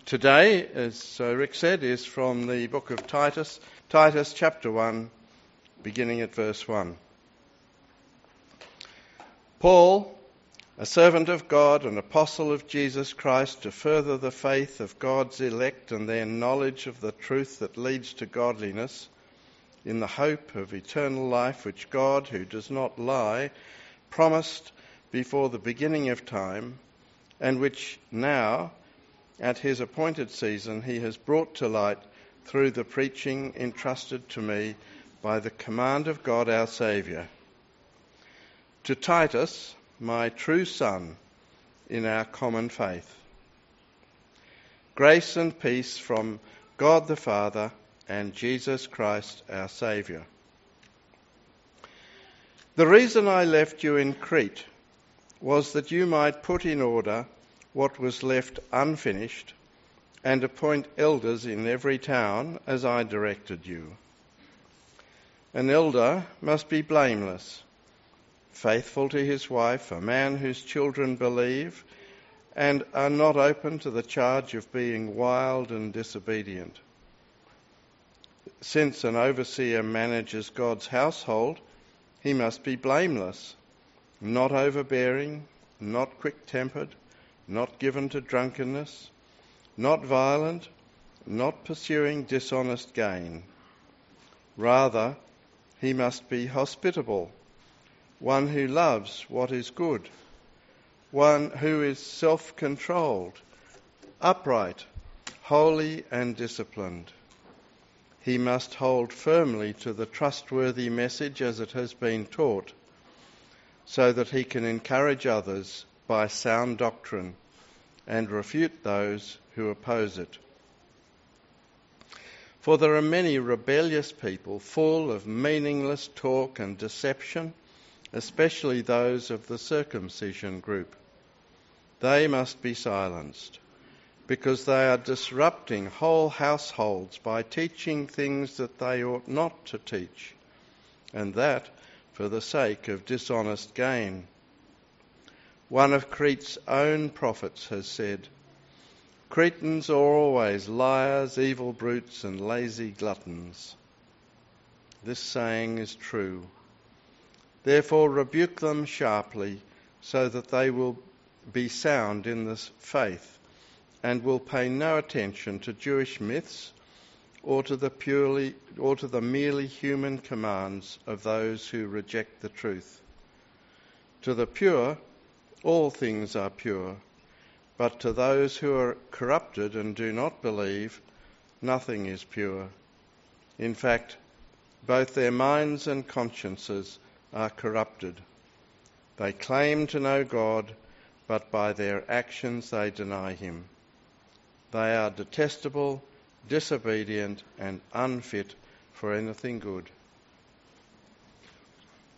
Today, as Rick said, is from the book of Titus, Titus chapter 1, beginning at verse 1. Paul, a servant of God, an apostle of Jesus Christ, to further the faith of God's elect and their knowledge of the truth that leads to godliness, in the hope of eternal life which God, who does not lie, promised before the beginning of time, and which now, at his appointed season, he has brought to light through the preaching entrusted to me by the command of God our Saviour. To Titus, my true son in our common faith. Grace and peace from God the Father and Jesus Christ our Saviour. The reason I left you in Crete was that you might put in order what was left unfinished and appoint elders in every town as I directed you. An elder must be blameless, faithful to his wife, a man whose children believe and are not open to the charge of being wild and disobedient. Since an overseer manages God's household, he must be blameless, not overbearing, not quick-tempered, not given to drunkenness, not violent, not pursuing dishonest gain. Rather, he must be hospitable, one who loves what is good, one who is self-controlled, upright, holy and disciplined. He must hold firmly to the trustworthy message as it has been taught, so that he can encourage others by sound doctrine and refute those who oppose it. For there are many rebellious people full of meaningless talk and deception, especially those of the circumcision group. They must be silenced, because they are disrupting whole households by teaching things that they ought not to teach, and that for the sake of dishonest gain. One of Crete's own prophets has said, "Cretans are always liars, evil brutes, and lazy gluttons." This saying is true. Therefore rebuke them sharply, so that they will be sound in the faith, and will pay no attention to Jewish myths or to the merely human commands of those who reject the truth. To the pure, all things are pure, but to those who are corrupted and do not believe, nothing is pure. In fact, both their minds and consciences are corrupted. They claim to know God, but by their actions they deny him. They are detestable, disobedient, and unfit for anything good.